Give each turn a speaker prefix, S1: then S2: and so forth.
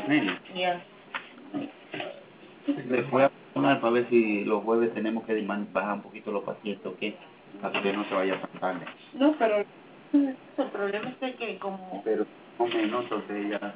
S1: Mire,
S2: Ya.
S1: les voy a poner para ver si los jueves tenemos que bajar un poquito los pacientes, ¿ok? Para que no se vaya tan tarde.
S2: No, pero el problema es que como...
S1: Pero no menos, entonces ya...